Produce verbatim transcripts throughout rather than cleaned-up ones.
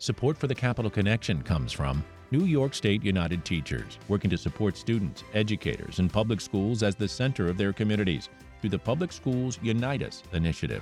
Support for the Capital Connection comes from New York State United Teachers, working to support students, educators, and public schools as the center of their communities through the Public Schools Unite Us initiative.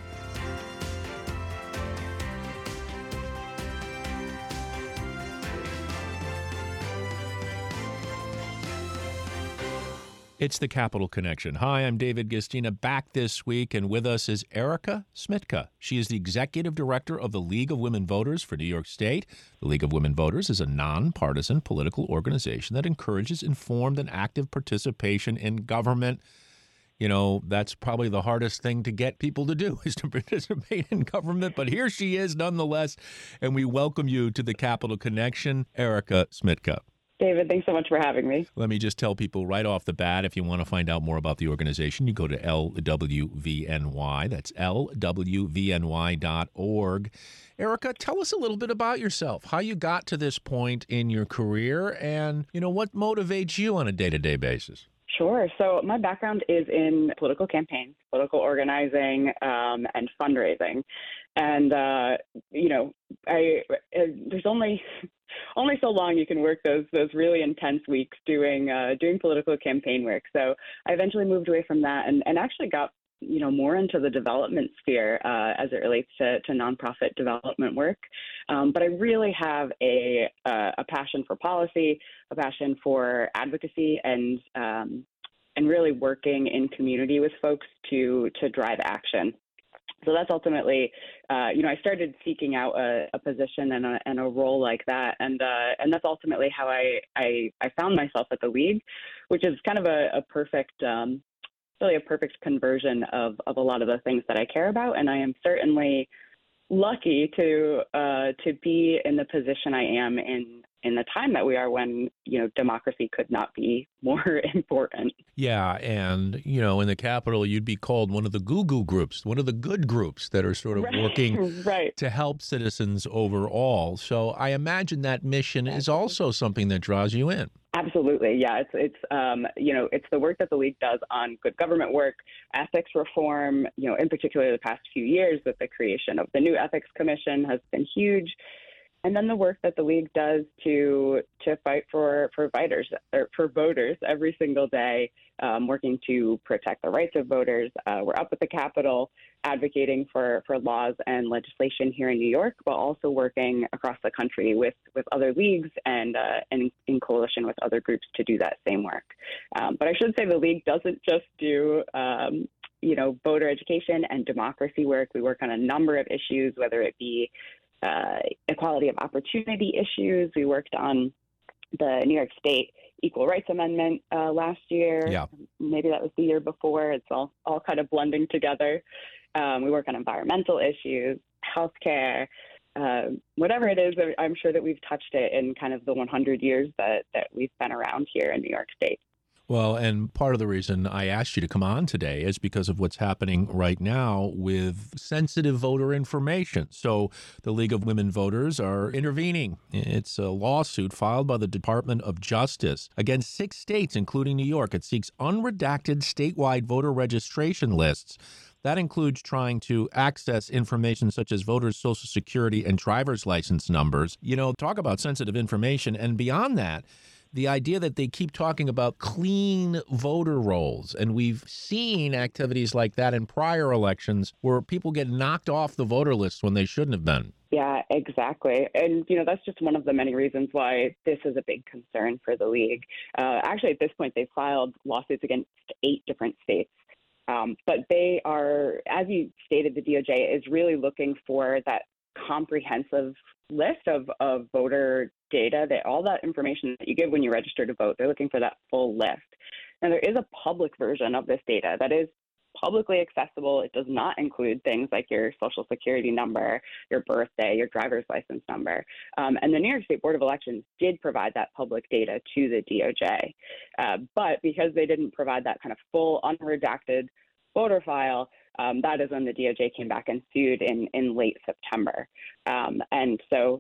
It's the Capital Connection. Hi, I'm David Gastina, back this week, and with us is Erica Smitka. She is the Executive Director of the League of Women Voters for New York State. The League of Women Voters is a nonpartisan political organization that encourages informed and active participation in government. You know, that's probably the hardest thing to get people to do, is to participate in government, but here she is nonetheless, and we welcome you to the Capital Connection, Erica Smitka. David, thanks so much for having me. Let me just tell people right off the bat, if you want to find out more about the organization, you go to L W V N Y. That's L W V N Y dot org. Erica, tell us a little bit about yourself, how you got to this point in your career, and, you know, what motivates you on a day-to-day basis. Sure. So my background is in political campaigns, political organizing, um, and fundraising. And, uh, you know, I, uh, there's only only so long you can work those those really intense weeks doing uh, doing political campaign work. So I eventually moved away from that and, and actually got, you know, more into the development sphere uh, as it relates to, to nonprofit development work. Um, but I really have a uh, a passion for policy, a passion for advocacy, and um, and really working in community with folks to to drive action. So that's ultimately, uh, you know, I started seeking out a, a position and a, and a role like that, and uh, and that's ultimately how I, I I found myself at the League, which is kind of a, a perfect, um, really a perfect conversion of of a lot of the things that I care about, and I am certainly lucky to uh, to be in the position I am in in the time that we are, when, you know, democracy could not be more important. Yeah, and, you know, in the Capitol, you'd be called one of the goo-goo groups, one of the good groups that are sort of right. working right. to help citizens overall. So I imagine that mission is also something that draws you in. Absolutely. Yeah, it's, it's um, you know, it's the work that the League does on good government work, ethics reform, you know, in particular the past few years with the creation of the new Ethics Commission has been huge. And then the work that the League does to to fight for, for voters or for voters every single day, um, working to protect the rights of voters. Uh, we're up at the Capitol advocating for, for laws and legislation here in New York, but also working across the country with, with other leagues and, uh, and in coalition with other groups to do that same work. Um, but I should say the League doesn't just do um, you know, voter education and democracy work. We work on a number of issues, whether it be Uh, equality of opportunity issues. We worked on the New York State Equal Rights Amendment uh, last year. Yeah. Maybe that was the year before. It's all, all kind of blending together. Um, we work on environmental issues, healthcare, uh, whatever it is. I'm sure that we've touched it in kind of the one hundred years that, that we've been around here in New York State. Well, and part of the reason I asked you to come on today is because of what's happening right now with sensitive voter information. So the League of Women Voters are intervening. It's a lawsuit filed by the Department of Justice against six states, including New York. It seeks unredacted statewide voter registration lists. That includes trying to access information such as voters' Social Security and driver's license numbers. You know, talk about sensitive information. And beyond that, the idea that they keep talking about clean voter rolls, and we've seen activities like that in prior elections where people get knocked off the voter list when they shouldn't have been. Yeah, exactly. And, you know, that's just one of the many reasons why this is a big concern for the League. Uh, actually, at this point, they've filed lawsuits against eight different states. Um, but they are, as you stated, the D O J is really looking for that comprehensive list of, of voter data, that all that information that you give when you register to vote. They're looking for that full list. And there is a public version of this data that is publicly accessible. It does not include things like your Social Security number, your birthday, your driver's license number. Um, and the New York State Board of Elections did provide that public data to the D O J. Uh, but because they didn't provide that kind of full, unredacted voter file, um, that is when the D O J came back and sued in, in late September. Um, and so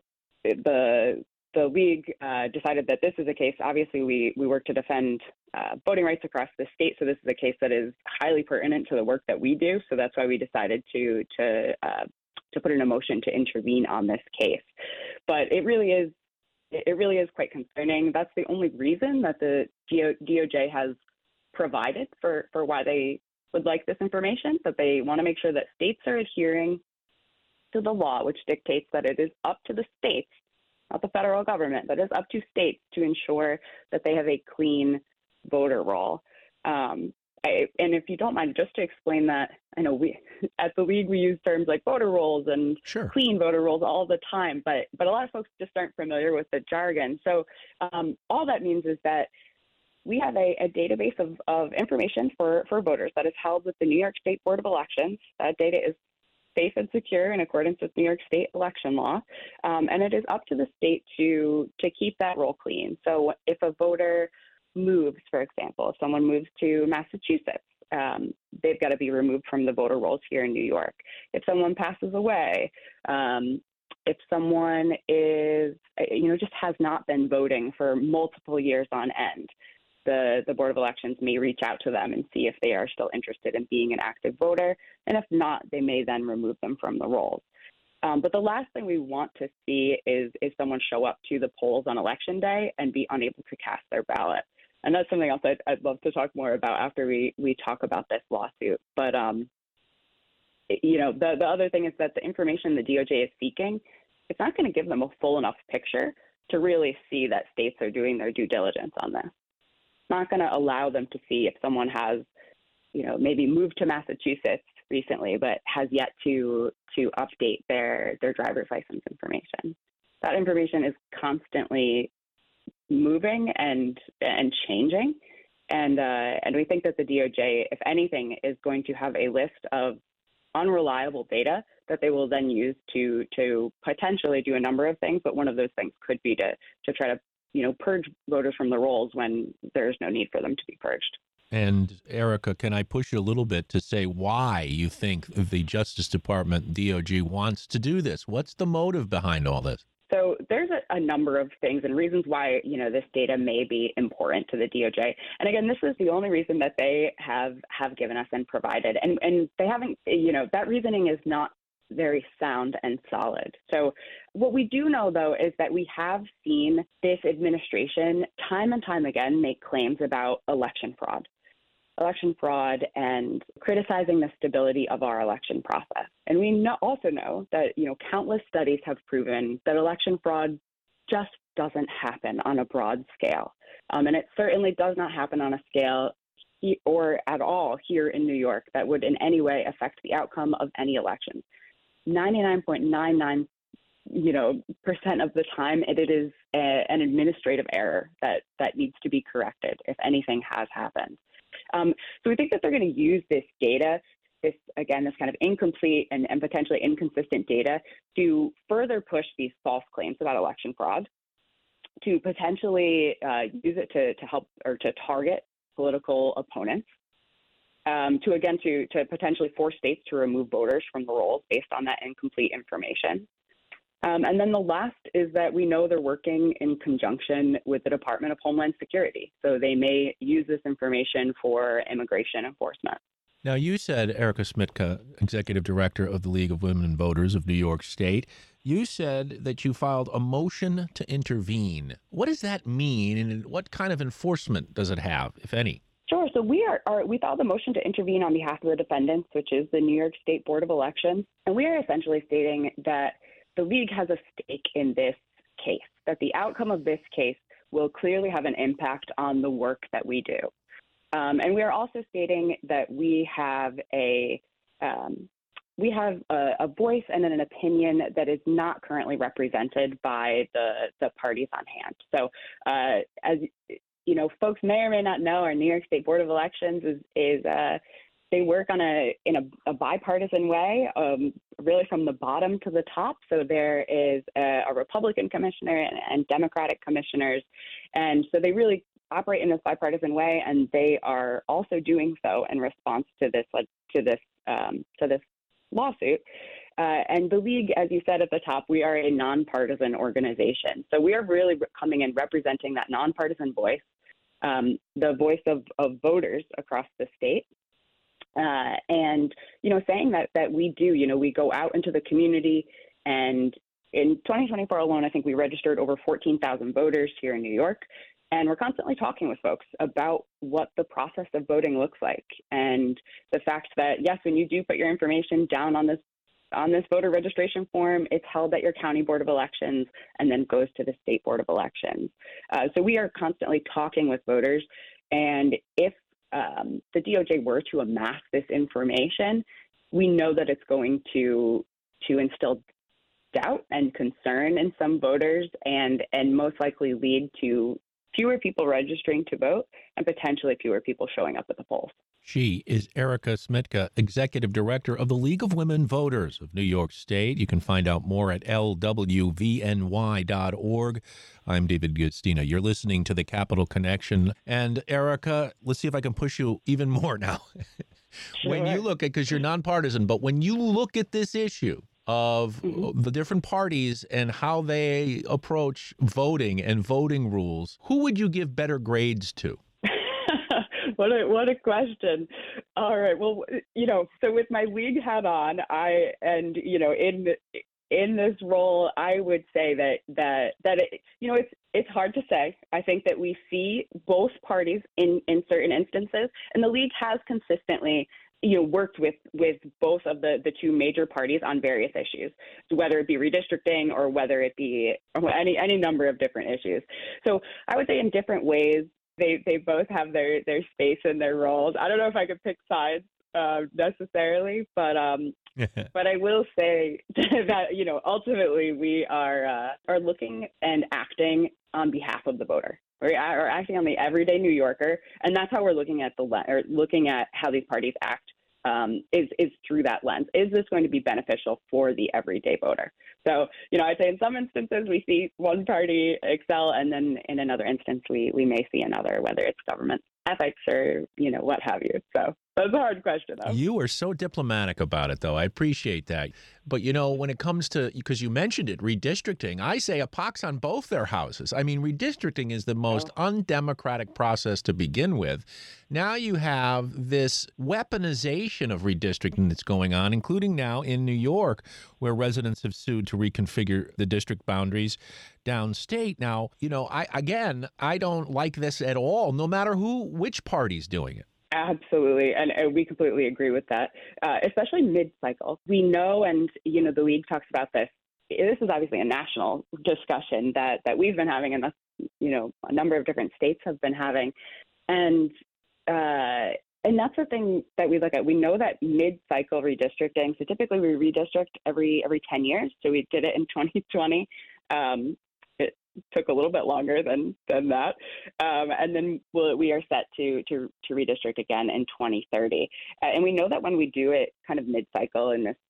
the the League uh, decided that this is a case. Obviously, we, we work to defend uh, voting rights across the state, so this is a case that is highly pertinent to the work that we do. So that's why we decided to to uh, to put in a motion to intervene on this case. But it really is it really is quite concerning. That's the only reason that the D O J has provided for, for why they would like this information, that they want to make sure that states are adhering to the law, which dictates that it is up to the states, not the federal government, but it's up to states to ensure that they have a clean voter roll. Um, I, and if you don't mind, just to explain that, I know we at the League we use terms like voter rolls and Sure. clean voter rolls all the time, but but a lot of folks just aren't familiar with the jargon. So um, all that means is that we have a, a database of, of information for, for voters that is held with the New York State Board of Elections. That data is safe and secure in accordance with New York State election law, um, and it is up to the state to to keep that roll clean. So if a voter moves, for example, if someone moves to Massachusetts, um, they've got to be removed from the voter rolls here in New York. If someone passes away, um, if someone is, you know, just has not been voting for multiple years on end, the, the Board of Elections may reach out to them and see if they are still interested in being an active voter. And if not, they may then remove them from the rolls. Um, but the last thing we want to see is, is someone show up to the polls on election day and be unable to cast their ballot. And that's something else I'd, I'd love to talk more about after we, we talk about this lawsuit. But, um, you know, the, the other thing is that the information the D O J is seeking, it's not going to give them a full enough picture to really see that states are doing their due diligence on this. It's not going to allow them to see if someone has, you know, maybe moved to Massachusetts recently, but has yet to to update their, their driver's license information. That information is constantly moving and and changing, and uh, and we think that the D O J, if anything, is going to have a list of unreliable data that they will then use to to potentially do a number of things. But one of those things could be to to try to you know purge voters from the rolls when there's no need for them to be purged. And Erica, can I push you a little bit to say why you think the Justice Department, D O J, wants to do this? What's the motive behind all this? So there's a, a number of things and reasons why, you know, this data may be important to the D O J. And again, this is the only reason that they have, have given us and provided. And, and they haven't, you know, that reasoning is not very sound and solid. So what we do know, though, is that we have seen this administration time and time again make claims about election fraud. election fraud and criticizing the stability of our election process. And we know, also know that, you know, countless studies have proven that election fraud just doesn't happen on a broad scale. Um, and it certainly does not happen on a scale he, or at all here in New York that would in any way affect the outcome of any election. ninety-nine point nine nine you know, percent of the time, it, it is a, an administrative error that, that needs to be corrected if anything has happened. Um, so we think that they're going to use this data, this, again, this kind of incomplete and, and potentially inconsistent data to further push these false claims about election fraud, to potentially uh, use it to, to help or to target political opponents, um, to, again, to, to potentially force states to remove voters from the rolls based on that incomplete information. Um, and then the last is that we know they're working in conjunction with the Department of Homeland Security. So they may use this information for immigration enforcement. Now, you said, Erica Smitka, Executive Director of the League of Women Voters of New York State, you said that you filed a motion to intervene. What does that mean, and what kind of enforcement does it have, if any? Sure. So we are, are we filed a motion to intervene on behalf of the defendants, which is the New York State Board of Elections. And we are essentially stating that the League has a stake in this case, that the outcome of this case will clearly have an impact on the work that we do. Um, and we are also stating that we have a um, we have a, a voice and an opinion that is not currently represented by the, the parties on hand. So uh, as you know, folks may or may not know, our New York State Board of Elections is, is uh, they work on a in a, a bipartisan way, um, really from the bottom to the top. So there is a, a Republican commissioner and, and Democratic commissioners. And so they really operate in this bipartisan way, and they are also doing so in response to this to this um, to this lawsuit. Uh, and the League, as you said at the top, we are a nonpartisan organization. So we are really coming and representing that nonpartisan voice, um, the voice of, of voters across the state. Uh, and, you know, saying that, that we do, you know, we go out into the community, and in twenty twenty-four alone, I think we registered over fourteen thousand voters here in New York. And we're constantly talking with folks about what the process of voting looks like, and the fact that, yes, when you do put your information down on this on this voter registration form, it's held at your county board of elections and then goes to the state board of elections. Uh, so we are constantly talking with voters. And if um, the D O J were to amass this information, we know that it's going to to instill doubt and concern in some voters, and and most likely lead to fewer people registering to vote and potentially fewer people showing up at the polls. She is Erica Smitka, Executive Director of the League of Women Voters of New York State. You can find out more at L W V N Y dot org. I'm David Guistina. You're listening to the Capital Connection. And Erica, let's see if I can push you even more now. Sure. When you look at, because you're nonpartisan, but when you look at this issue of mm-hmm. the different parties and how they approach voting and voting rules, who would you give better grades to? What a what a question. All right. Well, you know, so with my league hat on, I and you know, in in this role, I would say that that that it, you know, it's it's hard to say. I think that we see both parties in in certain instances, and the league has consistently, you know, worked with with both of the the two major parties on various issues, whether it be redistricting or whether it be any any number of different issues. So I would say in different ways, They they both have their, their space and their roles. I don't know if I could pick sides uh, necessarily, but um, but I will say that, you know, ultimately we are uh, are looking and acting on behalf of the voter. We are acting on the everyday New Yorker, and that's how we're looking at the le- or looking at how these parties act. Um, is is through that lens. Is this going to be beneficial for the everyday voter? So, you know, I'd say in some instances we see one party excel, and then in another instance we, we may see another, whether it's government ethics or, you know, what have you. So that's a hard question, though. You are so diplomatic about it, though. I appreciate that. But, you know, when it comes to, because you mentioned it, redistricting, I say a pox on both their houses. I mean, redistricting is the most oh. undemocratic process to begin with. Now you have this weaponization of redistricting that's going on, including now in New York, where residents have sued to reconfigure the district boundaries downstate. Now, you know, I again, I don't like this at all, no matter who, which party's doing it. Absolutely. And uh, we completely agree with that, uh, especially mid-cycle. We know, and, you know, the league talks about this. This is obviously a national discussion that, that we've been having, and that's, you know, a number of different states have been having. And, uh, and that's the thing that we look at. We know that mid-cycle redistricting, so typically we redistrict every, every ten years. So we did it in twenty twenty. Um, it took a little bit longer than than that, um, and then we'll, we are set to to to redistrict again in twenty thirty. Uh, and we know that when we do it kind of mid-cycle in this,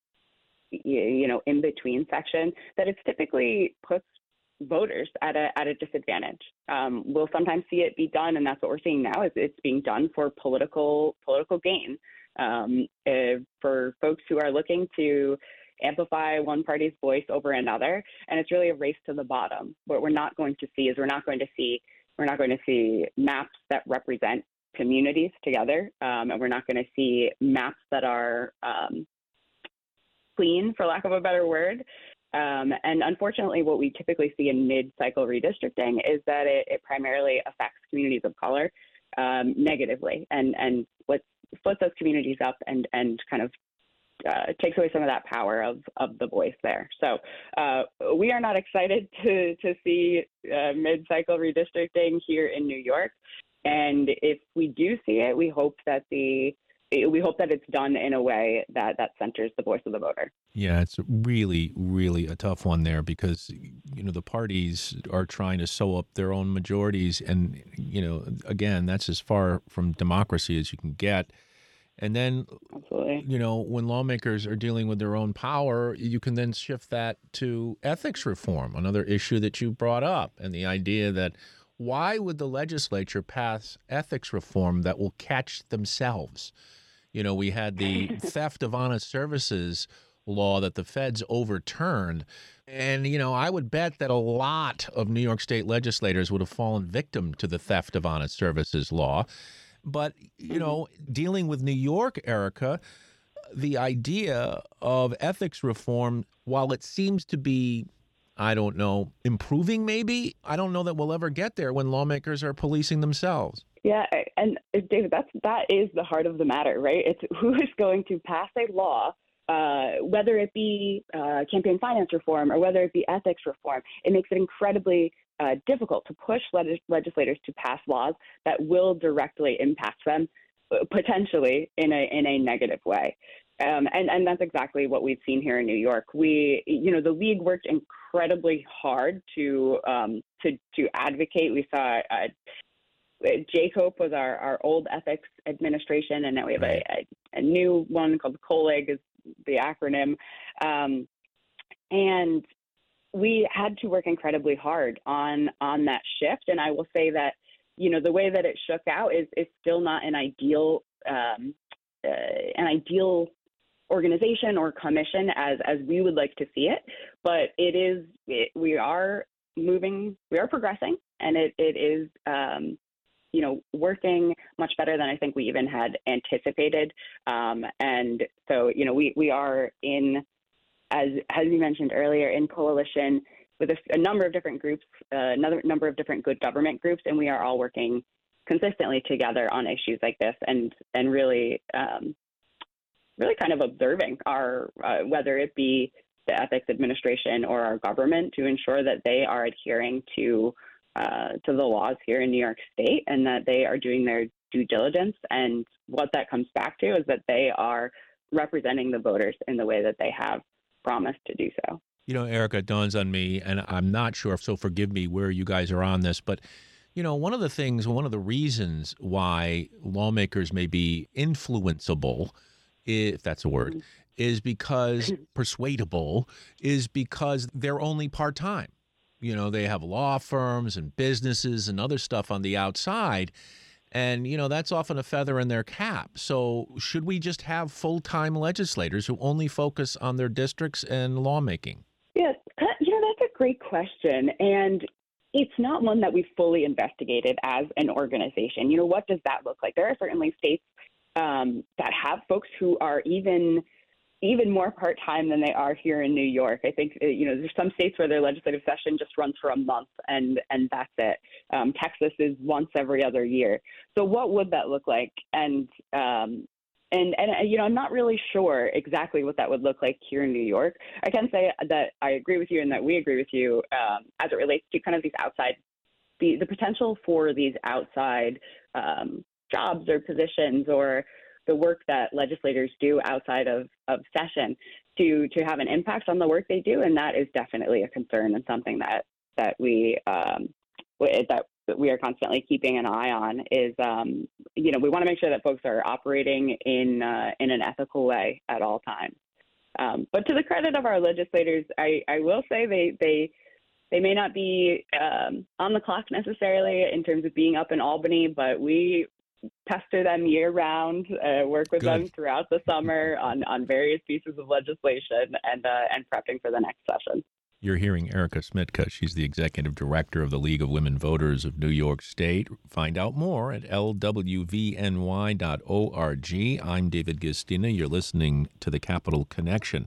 you know, in between section, that it's typically puts voters at a at a disadvantage. Um, we'll sometimes see it be done, and that's what we're seeing now. Is it's being done for political political gain, um, uh, for folks who are looking to amplify one party's voice over another, and it's really a race to the bottom. What we're not going to see is we're not going to see we're not going to see maps that represent communities together, um, and we're not going to see maps that are um, clean, for lack of a better word. Um, and unfortunately, what we typically see in mid-cycle redistricting is that it, it primarily affects communities of color um, negatively, and and what splits those communities up and and kind of Uh, takes away some of that power of, of the voice there. So uh, we are not excited to, to see uh, mid-cycle redistricting here in New York. And if we do see it, we hope that the we hope that it's done in a way that, that centers the voice of the voter. Yeah, it's really, really a tough one there because, you know, the parties are trying to sew up their own majorities. And, you know, again, that's as far from democracy as you can get. And then, Absolutely. you know, when lawmakers are dealing with their own power, you can then shift that to ethics reform, another issue that you brought up, and the idea that why would the legislature pass ethics reform that will catch themselves? You know, we had the theft of honest services law that the feds overturned. And, you know, I would bet that a lot of New York State legislators would have fallen victim to the theft of honest services law. But, you Mm-hmm. know, dealing with New York, Erica, the idea of ethics reform, while it seems to be, I don't know, improving maybe, I don't know that we'll ever get there when lawmakers are policing themselves. Yeah, and uh, David, that's that is the heart of the matter, right? It's who is going to pass a law, uh, whether it be uh, campaign finance reform or whether it be ethics reform. It makes it incredibly uh, difficult to push leg- legislators to pass laws that will directly impact them, uh, potentially in a in a negative way. Um, and, and that's exactly what we've seen here in New York. We, you know, the league worked incredibly hard to um, to to advocate. We saw. Uh, J COPE was our, our old ethics administration, and now we have Right. a, a, a new one called COLEG is the acronym. Um, and we had to work incredibly hard on on that shift. And I will say that, you know, the way that it shook out is is still not an ideal um, uh, an ideal organization or commission as as we would like to see it, but it is it, we are moving, we are progressing, and it it is. Um, you know, working much better than I think we even had anticipated. Um, and so, you know, we, we are in, as, as you mentioned earlier, in coalition with a, a number of different groups, uh, another number of different good government groups, and we are all working consistently together on issues like this and, and really, um, really kind of observing our, uh, whether it be the ethics administration or our government, to ensure that they are adhering to Uh, to the laws here in New York State, and that they are doing their due diligence. And what that comes back to is that they are representing the voters in the way that they have promised to do so. You know, Erica, it dawns on me, and I'm not sure, so forgive me where you guys are on this, but, you know, one of the things, one of the reasons why lawmakers may be influenceable, if that's a word, is because persuadable, is because they're only part time. You know, they have law firms and businesses and other stuff on the outside. And, you know, that's often a feather in their cap. So should we just have full-time legislators who only focus on their districts and lawmaking? Yes, uh, you know, that's a great question. And it's not one that we've fully investigated as an organization. You know, what does that look like? There are certainly states um, that have folks who are even even more part-time than they are here in New York. I think, you know, there's some states where their legislative session just runs for a month and, and that's it. Um, Texas is once every other year. So what would that look like? And, um, and, and, you know, I'm not really sure exactly what that would look like here in New York. I can say that I agree with you and that we agree with you um, as it relates to kind of these outside, the, the potential for these outside um, jobs or positions or the work that legislators do outside of, of session to to have an impact on the work they do, and that is definitely a concern and something that that we um, that we are constantly keeping an eye on. Is um, you know, we want to make sure that folks are operating in uh, in an ethical way at all times. Um, but to the credit of our legislators, I, I will say they they they may not be um, on the clock necessarily in terms of being up in Albany, but we pester them year round, uh, work with Good. them throughout the summer on, on various pieces of legislation and uh, and prepping for the next session. You're hearing Erica Smitka. She's the executive director of the League of Women Voters of New York State. Find out more at L W V N Y dot org. I'm David Gistina. You're listening to the Capital Connection.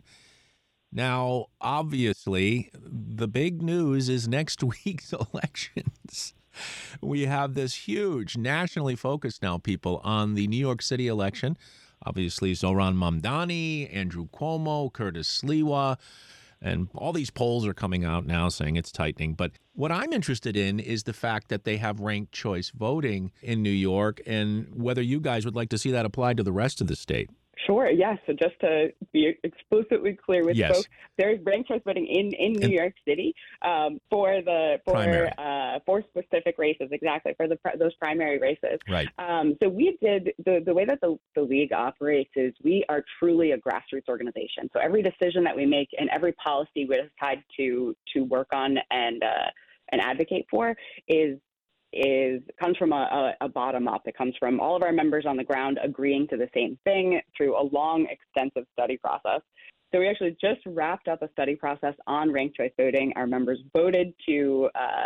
Now, obviously, the big news is next week's elections. We have this huge, nationally focused now, people, on the New York City election. Obviously, Zohran Mamdani, Andrew Cuomo, Curtis Sliwa, and all these polls are coming out now saying it's tightening. But what I'm interested in is the fact that they have ranked choice voting in New York and whether you guys would like to see that applied to the rest of the state. Sure, yes. So just to be explicitly clear with Yes. folks, there's ranked choice voting in, in New And York City um, for the for Primary. uh, for specific races, exactly for the those primary races. Right. Um, so we did the the way that the, the league operates is we are truly a grassroots organization. So every decision that we make and every policy we decide to to work on and uh, and advocate for is. is comes from a, a, a bottom up. It comes from all of our members on the ground agreeing to the same thing through a long, extensive study process. So we actually just wrapped up a study process on ranked choice voting. Our members voted to uh,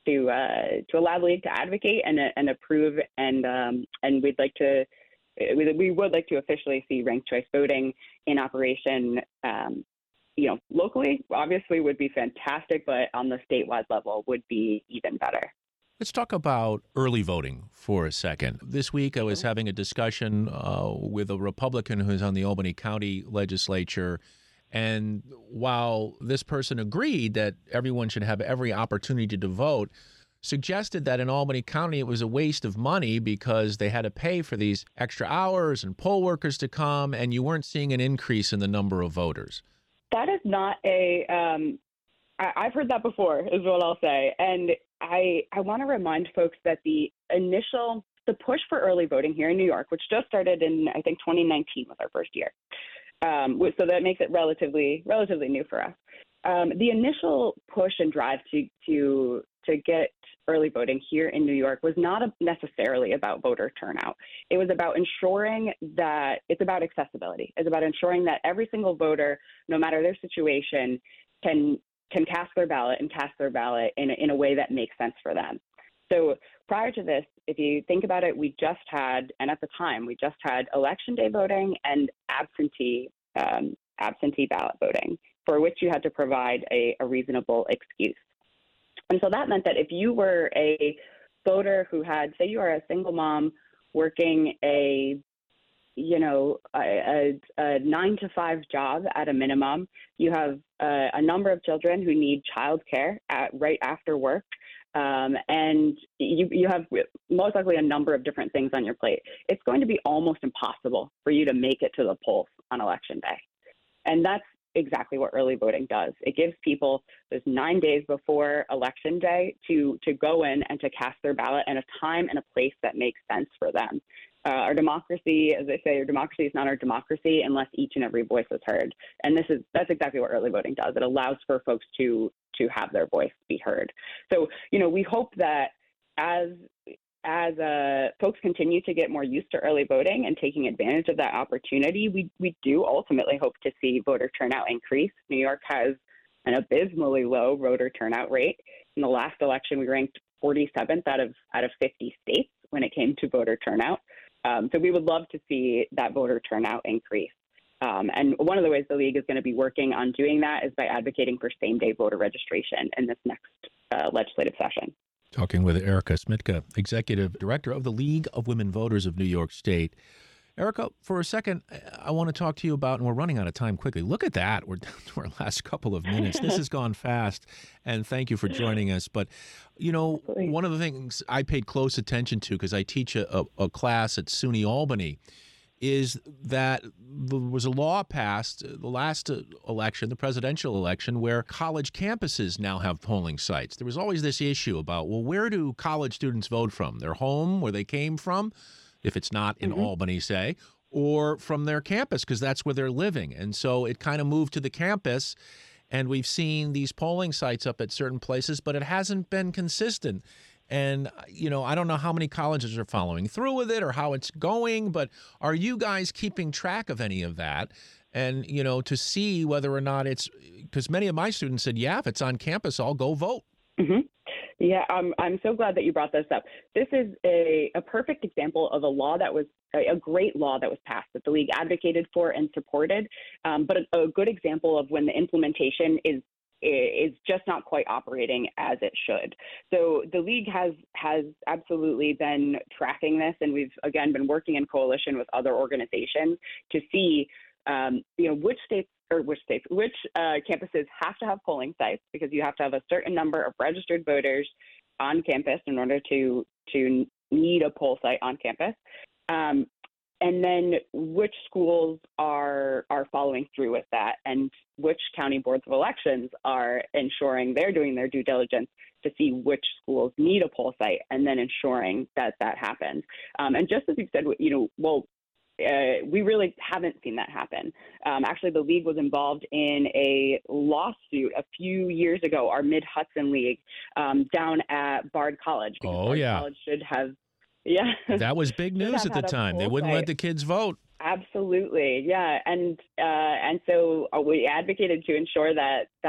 to uh, to allow the league to advocate and and approve, and um, and we'd like to we, we would like to officially see ranked choice voting in operation. Um, you know, locally, obviously, would be fantastic, but on the statewide level, would be even better. Let's talk about early voting for a second. This week, I was having a discussion uh, with a Republican who's on the Albany County Legislature. And while this person agreed that everyone should have every opportunity to vote, suggested that in Albany County it was a waste of money because they had to pay for these extra hours and poll workers to come, and you weren't seeing an increase in the number of voters. That is not a um, I, I've heard that before, is what I'll say. And I I want to remind folks that the initial, the push for early voting here in New York, which just started in, I think, twenty nineteen was our first year. Um, so that makes it relatively relatively new for us. Um, the initial push and drive to to to get early voting here in New York was not a, necessarily about voter turnout. It was about ensuring that it's about accessibility. It's about ensuring that every single voter, no matter their situation, can can cast their ballot and cast their ballot in a, in a way that makes sense for them. So prior to this, if you think about it, we just had, and at the time, we just had election day voting and absentee um, absentee ballot voting, for which you had to provide a, a reasonable excuse. And so that meant that if you were a voter who had, say you are a single mom working a, you know, a, a, a nine to five job at a minimum, you have a, a number of children who need childcare at right after work, um, and you, you have most likely a number of different things on your plate. It's going to be almost impossible for you to make it to the polls on election day. And that's exactly what early voting does. It gives people those nine days before election day to to go in and to cast their ballot in a time and a place that makes sense for them. Uh, our democracy, as I say, our democracy is not our democracy unless each and every voice is heard. And this is that's exactly what early voting does. It allows for folks to to have their voice be heard. So, you know, we hope that as as uh, folks continue to get more used to early voting and taking advantage of that opportunity, we we do ultimately hope to see voter turnout increase. New York has an abysmally low voter turnout rate. In the last election, we ranked forty-seventh out of out of fifty states when it came to voter turnout. Um, so we would love to see that voter turnout increase. Um, and one of the ways the league is going to be working on doing that is by advocating for same-day voter registration in this next uh, legislative session. Talking with Erica Smitka, Executive Director of the League of Women Voters of New York State. Erica, for a second, I want to talk to you about, and we're running out of time quickly. Look at that. We're down to our last couple of minutes. This has gone fast, and thank you for joining us. But, you know, Absolutely. One of the things I paid close attention to, because I teach a, a, a class at SUNY Albany, is that there was a law passed the last election, the presidential election, where college campuses now have polling sites. There was always this issue about, well, where do college students vote from? Their home, where they came from, if it's not in mm-hmm. Albany, say, or from their campus, because that's where they're living. And so it kind of moved to the campus, and we've seen these polling sites up at certain places, but it hasn't been consistent. And, you know, I don't know how many colleges are following through with it or how it's going, but are you guys keeping track of any of that? And, you know, to see whether or not it's, because many of my students said, yeah, if it's on campus, I'll go vote. Mm-hmm. Yeah, I'm, I'm so glad that you brought this up. This is a, a perfect example of a law that was a, a great law that was passed that the league advocated for and supported, um, but a, a good example of when the implementation is is just not quite operating as it should. So the league has has absolutely been tracking this, and we've, again, been working in coalition with other organizations to see, um, you know, which states or which states, which uh, campuses have to have polling sites, because you have to have a certain number of registered voters on campus in order to to need a poll site on campus. Um, And then which schools are are following through with that, and which county boards of elections are ensuring they're doing their due diligence to see which schools need a poll site, and then ensuring that that happens. Um, and just as you said, you know, well, uh, we really haven't seen that happen. Um, actually, the league was involved in a lawsuit a few years ago, our Mid-Hudson League, um, down at Bard College. Because oh, Bard yeah. College should have Yeah. That was big news at the time. They wouldn't let the kids vote. Absolutely. Yeah. And uh, and so we advocated to ensure that that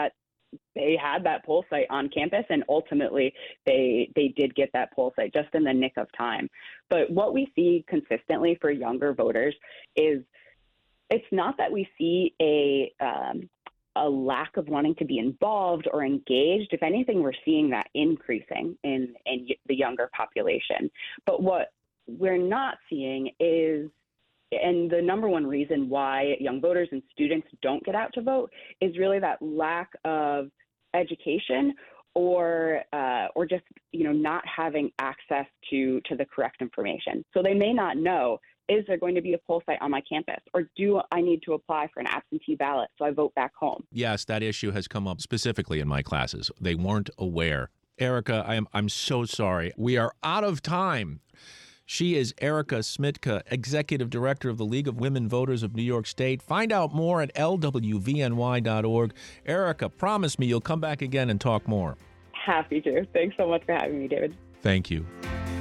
they had that poll site on campus, and ultimately they they did get that poll site just in the nick of time. But what we see consistently for younger voters is it's not that we see a um, a lack of wanting to be involved or engaged. If anything, we're seeing that increasing in, in the younger population. But what we're not seeing is, and the number one reason why young voters and students don't get out to vote is really that lack of education or uh, or just, you know, not having access to, to the correct information. So they may not know, is there going to be a poll site on my campus? Or do I need to apply for an absentee ballot so I vote back home? Yes, that issue has come up specifically in my classes. They weren't aware. Erica, I am, I'm so sorry. We are out of time. She is Erica Smitka, Executive Director of the League of Women Voters of New York State. Find out more at L W V N Y dot org. Erica, promise me you'll come back again and talk more. Happy to. Thanks so much for having me, David. Thank you.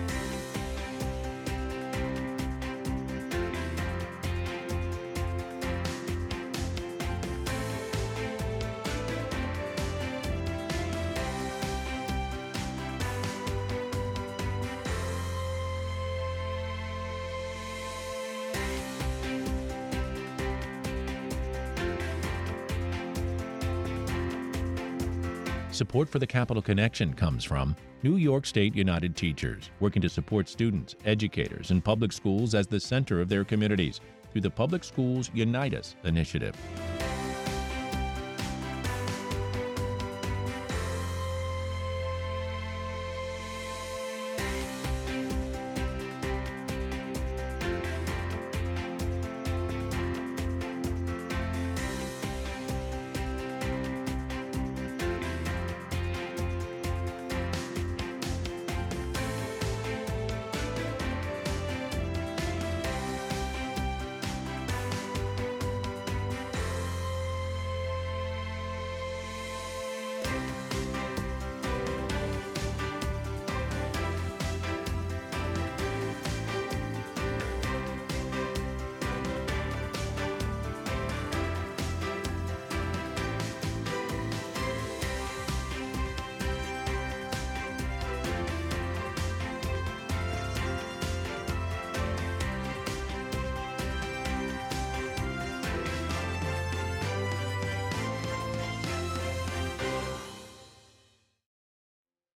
Support for the Capital Connection comes from New York State United Teachers, working to support students, educators, and public schools as the center of their communities through the Public Schools Unite Us initiative.